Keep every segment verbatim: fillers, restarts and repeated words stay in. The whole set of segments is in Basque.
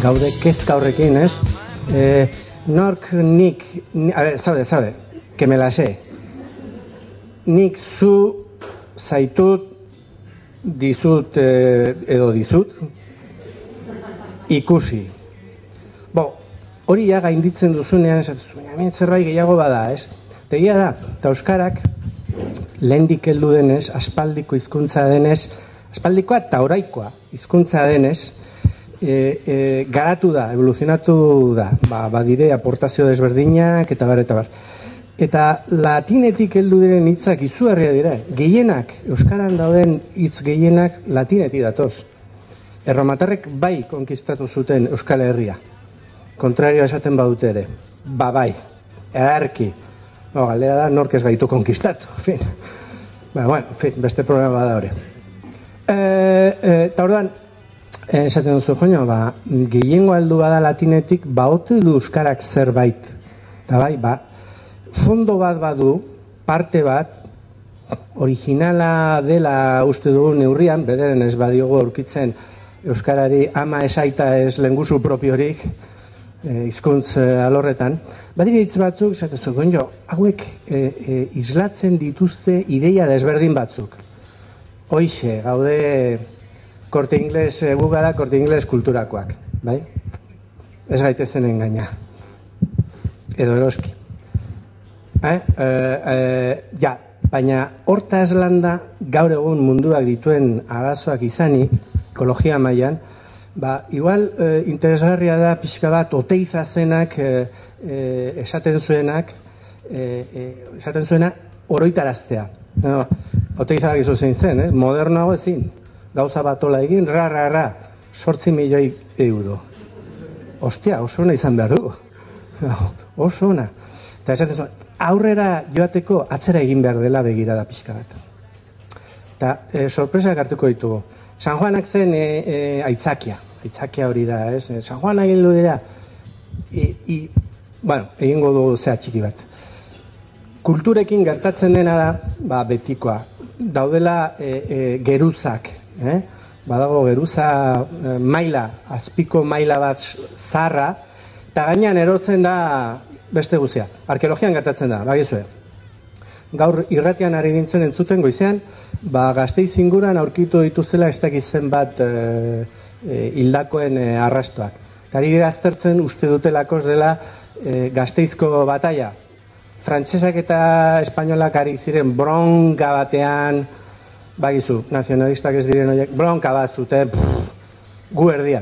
gaude kezka horrekin, ez? E, nork nik, ni, a ver, zaude, zaude, que me la sé. Nik zu zaitut, dizut, eh, edo dizut, ikusi. Bo, hori ja gainditzen duzunean, esatuzu, hemen zerbait gehiago bada, ez? Tegia da, eta euskarak, lehendik heldu denez, aspaldiko hizkuntza denez, aspaldikoa eta oraikoa hizkuntza denez, e, e, garatu da, evoluzionatu da, ba, badire aportazio desberdinak, eta bar, eta bar. Eta latinetik heldu diren hitzak izugarria dira. Gehienak, euskaran dauden hitz gehienak latinetik datoz. Erromatarrek bai konkistatu zuten Euskal Herria. Kontrarioa esaten badute ere. Ba bai, erarki. No, galdera da, nork ez gaitu konkistatu. Fin. Ba, bueno, fin, beste programa da hori. Eta orduan, esaten duzu, joño, ba, gehiengo heldu bada latinetik, ba, ote du euskarak zerbait. Eta bai, ba, fondo bat badu, parte bat, originala dela uste dugu neurrian, bederen ez badiogu aurkitzen euskarari ama esaita ez lengusu propiorik, hizkuntz e, alorretan, badire hitz batzuk, esatezu, gonjo, hauek e, e, islatzen dituzte ideia desberdin batzuk. Hoixe, gaude korte ingles, e, gu gara korte ingles kulturakoak, bai? Ez gaitezen engaina. Edo eroski. Eh? Eh, eh, ja, baina hortaz landa gaur egun munduak dituen arazoak izanik, ekologia mailan, ba, igual eh, interesgarria da pixka bat oteiza zenak eh, eh, esaten zuenak, eh, eh, esaten zuena oroitaraztea. No, oteiza gizu zein zen, eh? Modernoago ezin, gauza batola egin, ra, ra, ra, sortzi milioi euro. Ostia, oso ona izan behar du. Oso ona. Eta esaten zuen, aurrera joateko atzera egin behar dela begirada pixka bat. Eta e, sorpresak hartuko ditugu. San Juanak zen e, e, aitzakia. Aitzakia hori da, ez? San Juan egin du dira. I, i, bueno, egingo du zea txiki bat. Kulturekin gertatzen dena da, ba, betikoa. Daudela e, e, geruzak. Eh? Badago geruza e, maila, azpiko maila bat zarra, eta gainean erotzen da beste guzia. Arkeologian gertatzen da, bagizue. Gaur irratian ari nintzen entzuten goizean, ba, Gasteiz inguran aurkitu dituzela ez dakizen bat e, e, hildakoen e, arrastoak. Ari dira aztertzen uste dutelakos dela e, Gasteizko bataia. Frantsesak eta espainolak ari ziren bronka batean, bagizu, nazionalistak ez diren horiek, bronka bat zuten, gu erdian.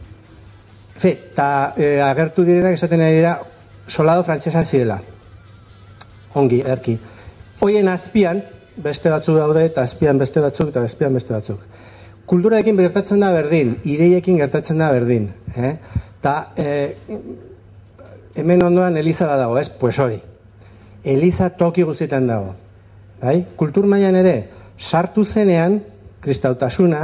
Fe, eta e, agertu direnak esaten ari dira, soldado frantsesak zirela. Ongi, erki. Hoien azpian, beste batzuk daude, eta azpian beste batzuk, eta azpian beste batzuk. Kulturaekin gertatzen da berdin, ideiekin gertatzen da berdin. Eh? Ta, eh, hemen ondoan Eliza da dago, ez? Pues hori. Eliza toki guztietan dago. Bai? Kultur mailan ere, sartu zenean, kristautasuna,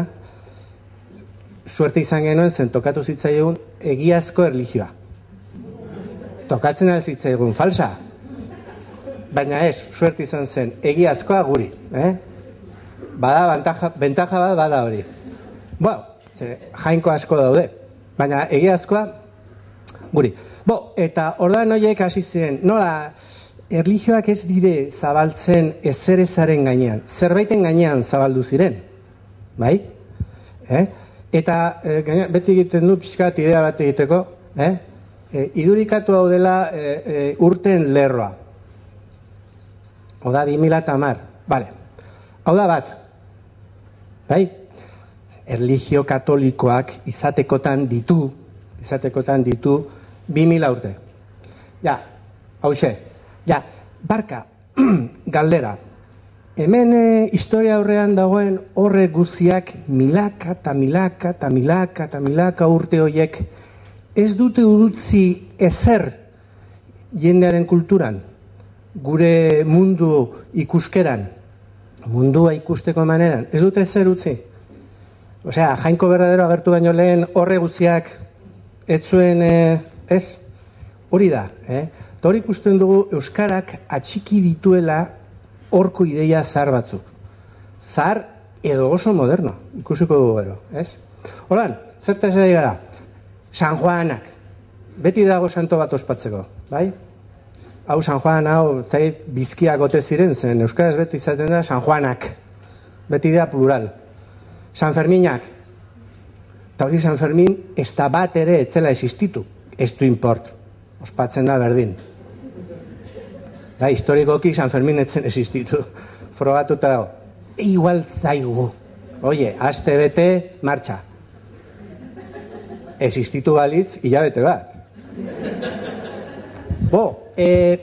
suerte izan genuen zen tokatu zitzaigun egiazko erlijioa. Tokatzen da zitzaigun falsa. Baina ez, suerte izan zen egiazkoa guri. Eh? Bada, bantaja, bentaja bat bada hori. Bueno, ze, jainko asko daude. Baina egiazkoa guri. Bo, eta ordan horiek hasi ziren, nola, erlijioak ez dire zabaltzen ezerezaren gainean. Zerbaiten gainean zabaldu ziren. Bai? Eh? Eta e, gaina, beti egiten du pixkat idea bat egiteko, eh? E, idurikatu hau dela e, e, urten lerroa. Oda, bi mila hamar. Vale. Hau da bat. Bai? Erlijio katolikoak izatekotan ditu, izatekotan ditu, bi mila urte. Ja, hauxe. Ja, barka, galdera. Hemen e, historia aurrean dagoen horre guziak milaka eta milaka eta milaka eta milaka urte horiek ez dute udutzi ezer jendearen kulturan, gure mundu ikuskeran, mundua ikusteko maneran, ez dute ezer utzi. Osea, Jainko Berdadero agertu baino lehen horre guziak ez zuen, e, ez? Hori da, eh? Eta hori ikusten dugu euskarak atxiki dituela horko ideia zahar batzuk. Zahar edo oso moderno, ikusiko dugu gero, ez? Horan, zertaz ari gara? San Juanak. Beti dago santo bat ospatzeko, bai? Hau San Juan, hau, zait, bizkiak ote ziren zen, euskaraz beti izaten da San Juanak. Beti da plural. San Ferminak. Eta hori San Fermin, ez da bat ere etzela existitu. Ez du import. Ospatzen da berdin. Da, historikoki San Fermin etzen existitu. Frogatuta dago. Igual zaigu. Oie, aste bete, martxa. Existitu balitz, hilabete bat. Bo, e,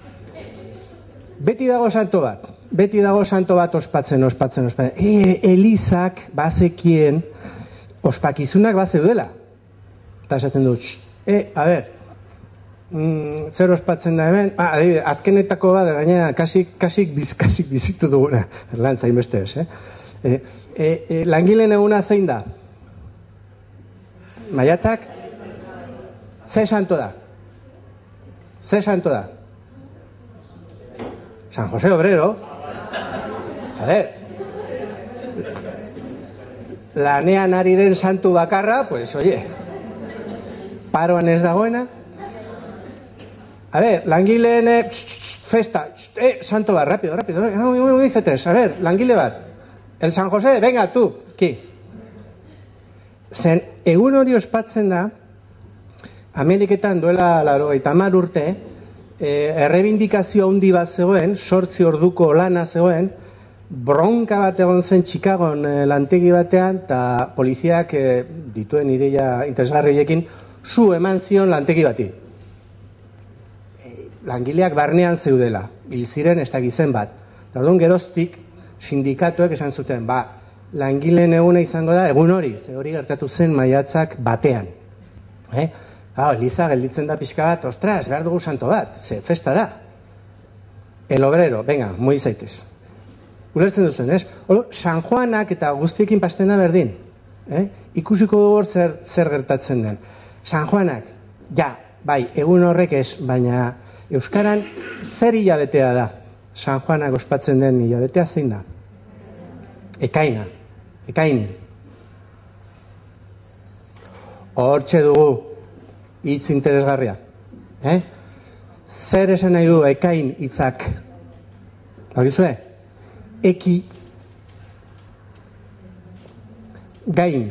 beti dago santo bat. Beti dago santo bat ospatzen, ospatzen, ospatzen. E, Elizak bazekien ospakizunak bazeudela. Eta esatzen dut, e, a ber, mm, zer ospatzen da hemen? Ah, adibide, azkenetako bat, gaina, kasik, kasik, biz, kasik bizitu duguna. Erlan, zain beste ez, eh? E, e, e, langileen eguna zein da? Maiatzak? Ze santo da? Ze santo da? San José Obrero. A ver, lanean ari den santu bakarra, pues, oye, paroan ez dagoena. A ver, langileen eh, festa, eh, santo bat, rápido, rápido, no dice tres, a ver, langile bat, el San José, venga, tú, ki. Zen, egun hori ospatzen da, Ameriketan duela laurogeita hamar urte, eh, errebindikazio handi bat zegoen, sortzi orduko lana zegoen, bronka bat egon zen Chicagon eh, lantegi batean, eta poliziak eh, dituen ideia interesgarriekin, zu eman zion lantegi bati. Langileak barnean zeudela, hil ziren ez dakizen bat. Eta orduan geroztik, sindikatuek esan zuten, ba, langileen eguna izango da, egun hori, ze hori gertatu zen maiatzak batean. Eh? Hau, Eliza gelditzen da pixka bat, ostras, behar dugu santo bat, ze festa da. El Obrero, venga, moi zaitez. Ulertzen duzuen, ez? Olo, San Juanak eta guztiekin pasten da berdin. Eh? Ikusiko dugu zer, zer gertatzen den. San Juanak, ja, bai, egun horrek ez, baina euskaran zer hilabetea da? San Juanak ospatzen den hilabetea zein da? Ekaina. Ekain. Hortxe dugu hitz interesgarria. Eh? Zer esan nahi du ekain hitzak? Bakizue? Eki. Gain.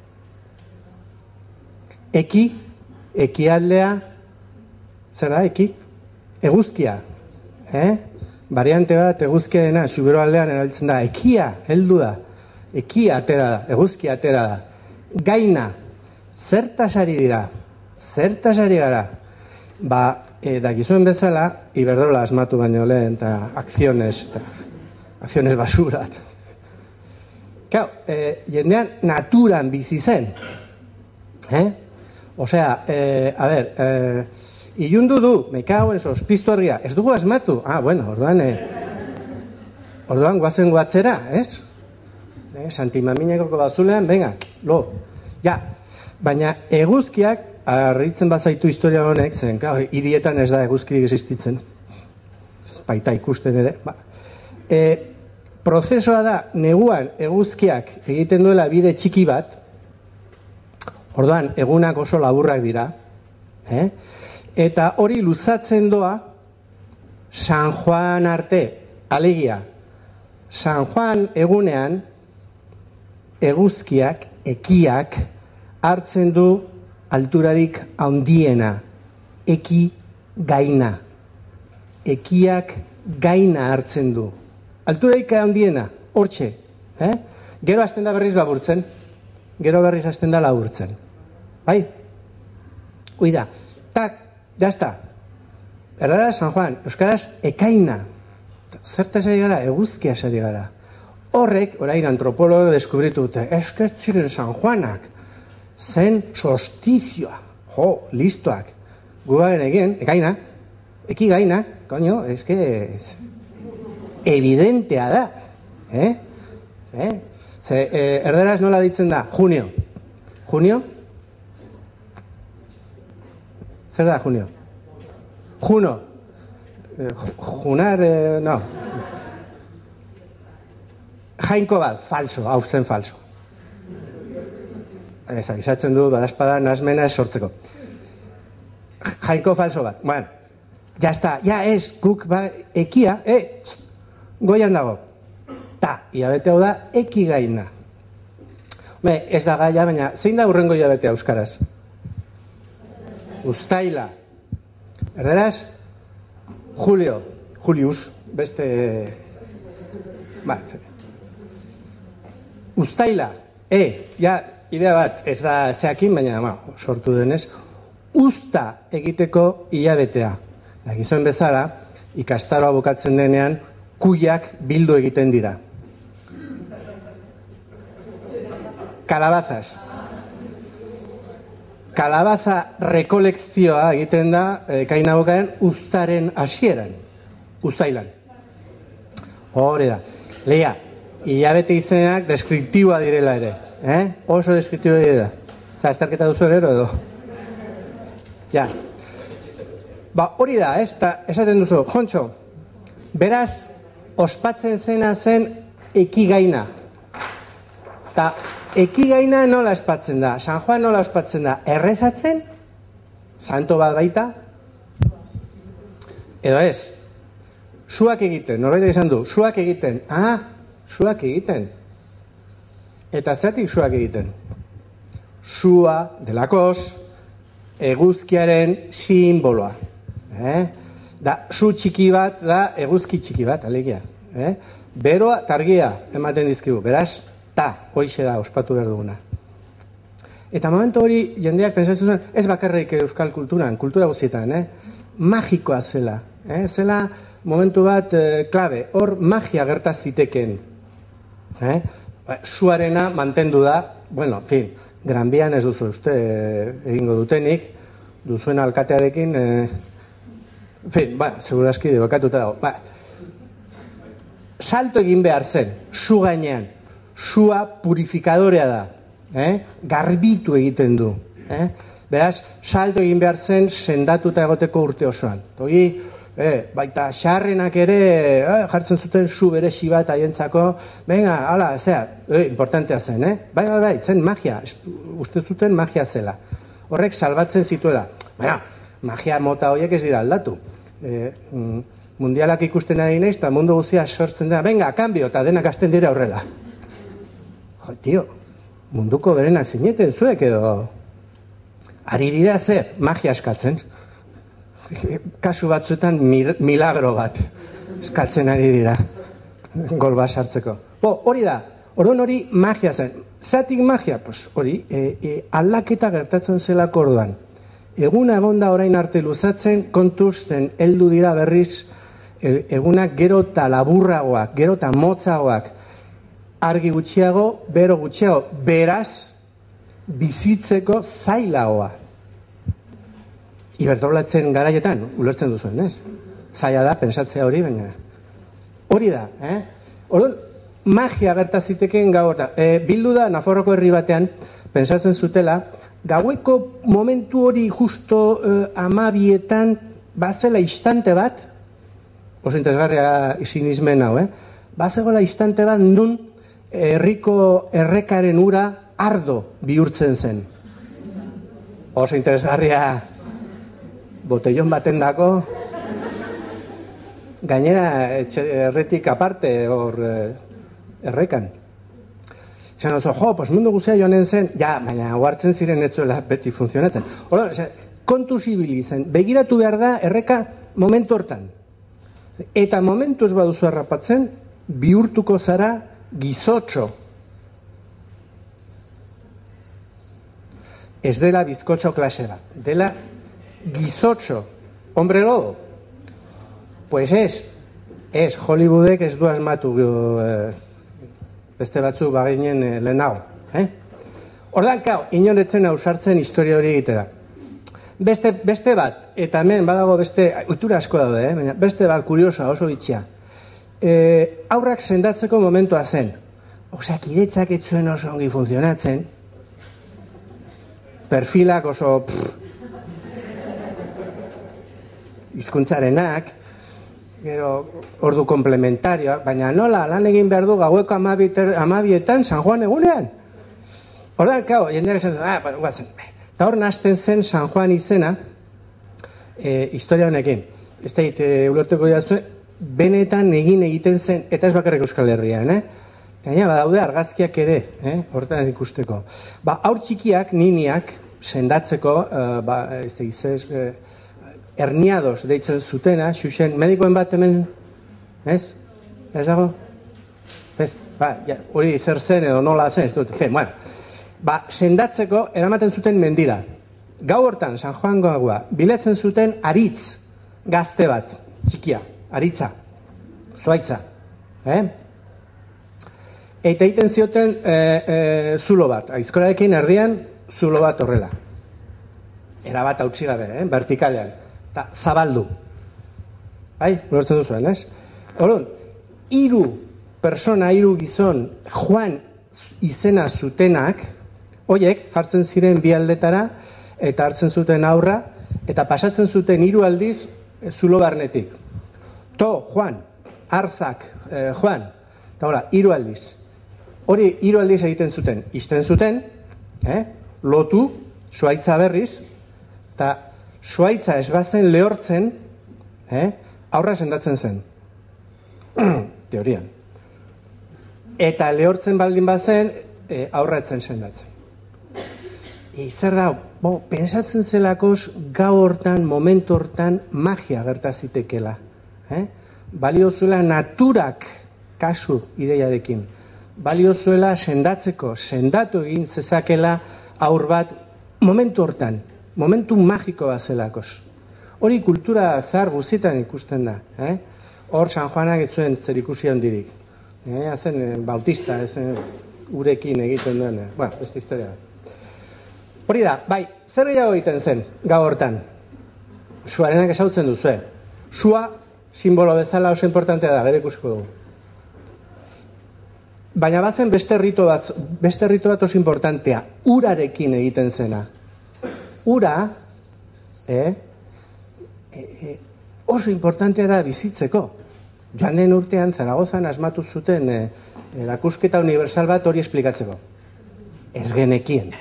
Eki. Ekialdea. Zer da, eki? Eguzkia. Eh? Variante bat, eguzkia dena, xubero aldean erabiltzen da. Ekia, heldu da. Ekia atera da, eguzkia atera da. Gaina. Zertasari dira. Zertasari gara. Ba, e, dakizuen bezala, Iberdrola asmatu baino lehen, eta akziones, eta akziones basura. Kau, e, jendean naturan bizi zen. Eh? Osea, e, a ber, e, ilundu du, me cago en sos, piztu argia, ez dugu asmatu? Ah, bueno, orduan, e, orduan guazen guatzera, ez? Eh, Santimamineko bazulean, venga, lo, ja. Baina eguzkiak, harritzen bazaitu historia honek, zen, kau, hirietan ez da eguzkirik existitzen. Baita ikusten ere. Ba. E, prozesoa da, neguan eguzkiak egiten duela bide txiki bat, orduan, egunak oso laburrak dira, eh? Eta hori luzatzen doa San Juan arte, alegia, San Juan egunean eguzkiak, ekiak, hartzen du alturarik handiena, eki gaina. Ekiak gaina hartzen du. Alturarik handiena, hortxe. Eh? Gero hasten da berriz laburtzen. Gero berriz hasten da laburtzen. Bai? Uida, tak, jazta. Erdara San Juan, euskaraz, ekaina. Zertaz ari gara, eguzkia ari gara. Horrek, orain antropologo deskubritu dute, esketziren San Juanak, zen solstizioa. Jo, listoak. Gugaren egin, ekaina, eki gaina, koño, es que es evidentea da. Eh? Eh? Ze, eh, erderaz nola ditzen da? Junio. Junio? Zer da junio? Juno. Eh, junar, eh, no. Jainko bat, falso, hau zen falso. ez abisatzen du, badazpada nazmena ez sortzeko. Jainko falso bat. Bueno, ya está, ya ez, guk, ba, ekia, e, tx, goian dago. Ta, hilabete hau da, eki gaina. Be, ez da gaia, baina, zein da hurrengo hilabetea euskaraz? Uztaila. Erderaz? Julio. Julius, beste... Ba, Uztaila. E, ja, idea bat, ez da zeakin, baina, bueno, sortu denez, uzta egiteko hilabetea. Gizon bezala, ikastaroa bukatzen denean, kuiak bildu egiten dira. Kalabazas. Kalabaza rekolekzioa egiten da, ekaina bukaen, uztaren hasieran. Uztailan. Hore da. Leia, hilabete izenak deskriptiboa direla ere. Eh? Oso deskriptiboa direla. Zer, azterketa duzu ero edo? Ja. Ba, hori da, ez? Ta, esaten duzu, Jontxo, beraz, ospatzen zena zen ekigaina. Ta, ekigaina nola ospatzen da? San Juan nola ospatzen da? Errezatzen? Santo bat baita? Edo ez? Suak egiten, norbait izan du, suak egiten. Ah, suak egiten. Eta zeratik suak egiten? Sua, delakoz, eguzkiaren simboloa. Eh? Da, su txiki bat, da, eguzki txiki bat, alegia. Eh? Beroa, targia, ematen dizkigu. Beraz, ta, hoixe da, ospatu behar duguna. Eta momentu hori, jendeak pensatzen zuen, ez bakarrik euskal kulturan, kultura guztietan, eh? Magikoa zela. Eh? Zela, momentu bat, eh, klabe, hor magia gertaz ziteken. Eh? Suarena mantendu da, bueno, en fin, Gran Bian ez duzu uste eh, egingo dutenik, duzuen alkatearekin, eh, en fin, ba, seguraski debakatuta dago. Ba, salto egin behar zen, su gainean, sua purifikadorea da, eh? Garbitu egiten du. Eh? Beraz, salto egin behar zen sendatuta egoteko urte osoan. Togi, eh, baita xarrenak ere eh, jartzen zuten su beresi bat haientzako, venga, hala, zera, eh, importantea zen, eh? Bai, bai, bai, zen magia, uste zuten magia zela. Horrek salbatzen zituela. Baina, magia mota horiek ez dira aldatu. Eh, mundialak ikusten ari naiz, eta mundu guztia sortzen da, venga, kambio, eta denak hasten dira horrela. Jo, tio, munduko berenak zineten zuek edo... Ari dira zer, magia eskatzen. Kasu batzuetan milagro bat eskatzen ari dira. Gol bat sartzeko. Bo, hori da, orduan hori magia zen. Zatik magia? Pues hori, e, e, aldaketa gertatzen zelako orduan. Eguna egonda orain arte luzatzen, kontuz zen heldu dira berriz e, egunak gero eta laburragoak, gero eta motzagoak, argi gutxiago, bero gutxiago, beraz, bizitzeko zailagoa. Iberdrolatzen garaietan, ulertzen duzuen, ez? Zaila da, pensatzea hori, baina... Hori da, eh? Orduan, magia gertaziteken gau eta... E, bildu da, Nafarroko herri batean, pensatzen zutela, gaueko momentu hori justo eh, amabietan, bazela instante bat, oso interesgarria isinizmen hau, eh? Bazegoela instante bat, nun herriko errekaren ura ardo bihurtzen zen. Oso interesgarria botellon baten dako, gainera erretik aparte hor errekan. Esan oso, jo, pues mundu guztia joanen zen, ja, baina guartzen ziren etzuela beti funtzionatzen. Hora, kontu zibili zen, begiratu behar da erreka momentu hortan. Eta momentuz baduzu errapatzen, bihurtuko zara gizotxo. Ez dela bizkotxo klasera, dela gizotxo, hombre lobo. Pues ez, ez, Hollywoodek ez du asmatu eh, beste batzu baginen eh, lehenago. Eh? Ordan, kao, inoretzen ausartzen historia hori egitera. Beste, beste bat, eta hemen badago beste, ohitura asko daude, eh? Baina beste bat kuriosoa, oso bitxia. Eh, aurrak sendatzeko momentua zen. Osak, iretzak ez zuen oso ongi funtzionatzen. Perfilak oso... Pff, hizkuntzarenak, gero ordu komplementarioak, baina nola lan egin behar du gaueko amabietan San Juan egunean? Horda, kao, jendeak esan zen, ah, guazen. Eta hor nazten zen San Juan izena, e, historia honekin. Ez da, e, ulertuko jazue, benetan egin egiten zen, eta ez bakarrik Euskal Herrian, eh? Gaina, badaude argazkiak ere, eh? Hortan ikusteko. Ba, aur txikiak, niniak, sendatzeko, uh, ba, ez da, izez, eh, herniados deitzen zutena, xuxen, medikoen bat hemen, ez? Ez dago? Ez, ba, ja, hori zer zen edo nola zen, ez dut, fe, bueno. Ba, sendatzeko, eramaten zuten mendira. Gau hortan, San Juan gaua, bilatzen zuten aritz gazte bat, txikia, aritza, zuaitza, eh? Eta egiten zioten e, e, zulo bat, aizkorarekin erdian zulo bat horrela. Era bat hautsi gabe, eh? Vertikalean. Eta zabaldu. Bai, ulertzen duzuen, ez? Orduan, hiru persona, hiru gizon, Juan izena zutenak, hoiek jartzen ziren bi aldetara, eta hartzen zuten aurra, eta pasatzen zuten hiru aldiz zulo barnetik. To, Juan, arzak, eh, Juan, eta hola, hiru aldiz. Hori hiru aldiz egiten zuten, izten zuten, eh, lotu, zuaitza berriz, eta zuaitza ez bazen lehortzen, eh, aurra sendatzen zen. Teorian. Eta lehortzen baldin bazen, eh, aurra etzen sendatzen. Zer da, bo, pensatzen zelakoz gau hortan, momentu hortan, magia gertazitekela. Eh? Balio zuela naturak kasu ideiarekin. Balio zuela sendatzeko, sendatu egin zezakela aur bat momentu hortan, momentu magiko bat zelakoz. Hori kultura zahar guzietan ikusten da. Eh? Hor San Juanak ez zuen zer ikusi handirik. Eh? Hazen bautista, ez urekin egiten duen. Bueno, ez da historia. Hori da, bai, zer gehiago egiten zen gau hortan? Suarenak esautzen duzue. Sua, simbolo bezala oso importantea da, gero ikusiko dugu. Baina bazen beste rito bat, beste rito bat oso importantea, urarekin egiten zena. Ura, eh, eh, oso importantea da bizitzeko. Joan den urtean, Zaragozan asmatu zuten eh, erakusketa universal bat hori esplikatzeko. Ez genekien.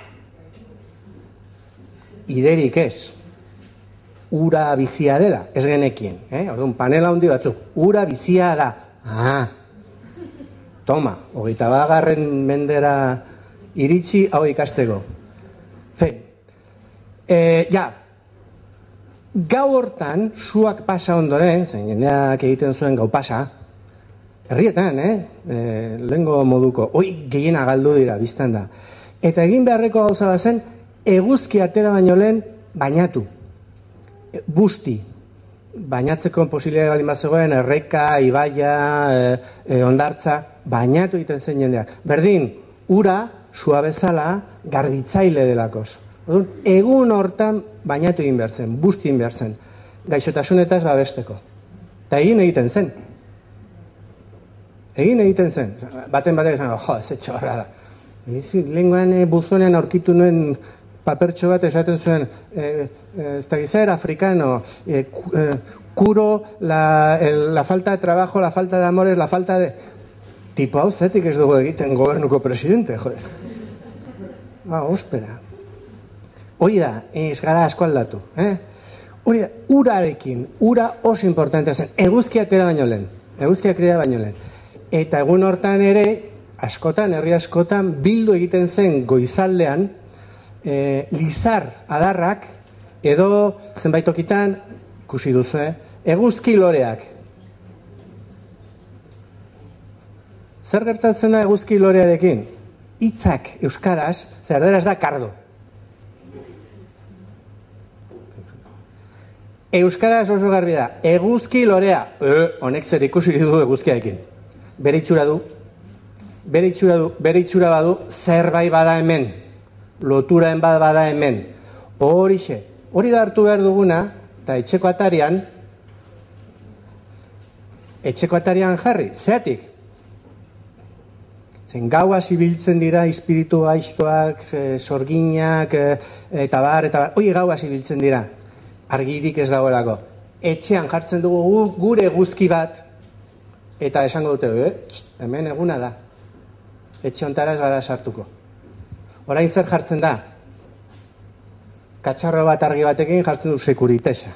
Iderik ez. Ura bizia dela, ez genekien. Eh? Orduan, panela handi batzuk. Ura bizia da. Ah, toma, hogeita bagarren mendera iritsi hau ikasteko. Fe, e, ja, gau hortan, suak pasa ondoren, zen jendeak egiten zuen gau pasa, herrietan, eh? E, lehengo moduko, oi, gehiena galdu dira, biztan da. Eta egin beharreko gauza da zen, eguzki atera baino lehen, bainatu. Busti. Bainatzeko posibilitatea baldin bazegoen, erreka, ibaia, e, e, ondartza, bainatu egiten zen jendeak. Berdin, ura, sua bezala, garbitzaile delakoz. Egun hortan bainatu egin behar zen, busti egin behar zen. Gaixotasunetaz babesteko. Eta egin egiten zen. Egin egiten zen. Baten batek esan, jo, ez etxorra da. Lenguan e, buzonean aurkitu nuen papertxo bat esaten zuen, eh, eh, ez da gizera, afrikano, eh, eh, kuro, la, el, la falta de trabajo, la falta de amores, la falta de... Tipo hau zetik ez dugu egiten gobernuko presidente, joder. Ba, ospera. Hori da, ez gara asko aldatu. Eh? Hori da, urarekin, ura oso importantea zen, eguzkia atera baino lehen, eguzkia atera baino lehen. Eta egun hortan ere, askotan, herri askotan, bildu egiten zen goizaldean, E, lizar adarrak edo zenbait tokitan ikusi duzu, eh? Eguzki loreak. Zer gertatzen da eguzki lorearekin? Hitzak euskaraz, zer erderaz da kardo. Euskaraz oso garbi da, eguzki lorea. E, honek zer ikusi du eguzkiarekin. Bere itxura du, bere itxura du, bere itxura badu, zerbait bada hemen. Loturaen bat bada hemen. Horixe, hori da hartu behar duguna, eta etxeko atarian, etxeko atarian jarri, zeatik. Zen gaua zibiltzen dira, espiritu gaiztoak, sorginak, eta bar, eta bar, hori gaua zibiltzen dira, argirik ez dagoelako. Etxean jartzen dugu gure guzki bat, eta esango dute, eh, hemen eguna da. Etxe ontara ez gara sartuko. Orain zer jartzen da? Katxarro bat argi batekin jartzen du Sekuritesa.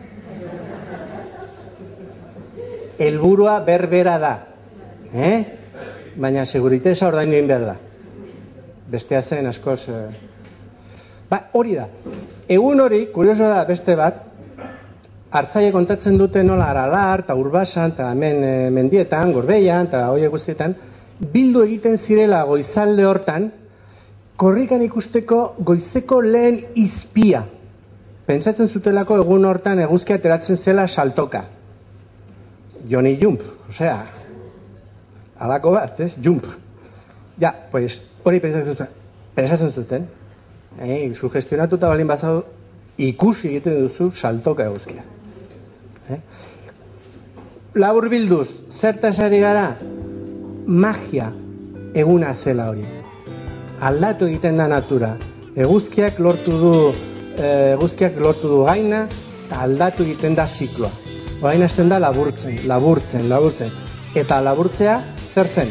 Helburua berbera da. Eh? Baina Sekuritesa ordaindu egin behar da. Bestea zen askoz... Eh... Ba, hori da. Egun hori, kurioso da beste bat, hartzaile kontatzen dute nola Aralar, eta Urbasan, eta hemen e, mendietan, Gorbeian, eta horiek guztietan, bildu egiten zirela goizalde hortan, korrikan ikusteko goizeko lehen izpia. Pentsatzen zutelako egun hortan eguzkia ateratzen zela saltoka. Johnny Jump, osea, alako bat, ez? Jump. Ja, pues, hori pentsatzen zuten. Pentsatzen zuten. Eh, sugestionatuta balin bazau, ikusi egiten duzu saltoka eguzkia. Eh? Labur bilduz, zertaz ari gara? Magia eguna zela hori. Aldatu egiten da natura. Eguzkiak lortu du, eh, eguzkiak lortu du gaina, eta aldatu egiten da zikloa. Orain hasten da laburtzen, laburtzen, laburtzen. Eta laburtzea, zer zen?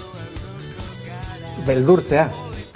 Beldurtzea.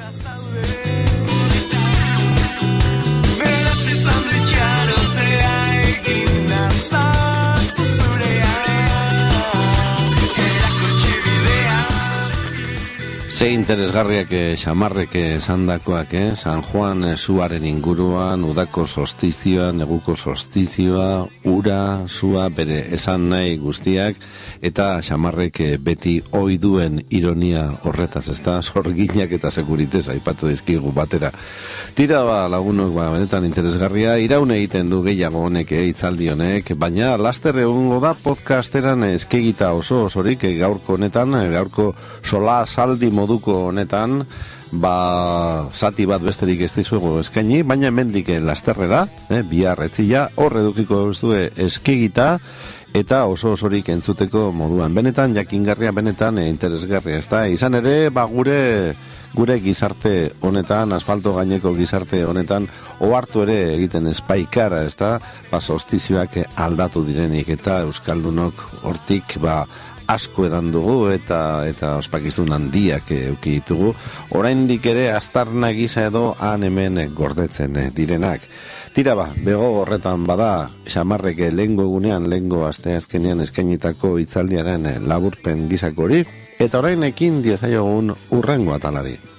Ze interesgarriak xamarrek esandakoak, eh? San Juan zuaren inguruan, udako solstizioa, neguko solstizioa, ura, zua, bere esan nahi guztiak, eta xamarrek beti ohi duen ironia horretaz, ezta, sorginak eta Sekuritesa aipatu dizkigu batera. Tira ba, lagunok, ba, benetan interesgarria, iraun egiten du gehiago honek, eh, hitzaldi honek, baina laster egongo da podcasteran eskegita oso osorik, gaurko honetan, gaurko sola saldi moduko honetan, ba, zati bat besterik ez dizuegu eskaini, baina hemendik lasterrera, eh, bihar etzila, hor edukiko duzue eskegita, eta oso osorik entzuteko moduan. Benetan, jakingarria, benetan, e, interesgarria, ezta? Izan ere, ba, gure, gure gizarte honetan, asfalto gaineko gizarte honetan, ohartu ere egiten espaikara, ezta? Ba, solstizioak aldatu direnik, eta euskaldunok hortik, ba, asko edan dugu eta eta ospakizun handiak eduki ditugu. Oraindik ere aztarna gisa edo han hemen gordetzen direnak. Tira ba, bego horretan bada xamarrek lehengo egunean, lehengo asteazkenean eskainitako hitzaldiaren laburpen gisako hori, eta orain ekin diezaiogun urrengo atalari.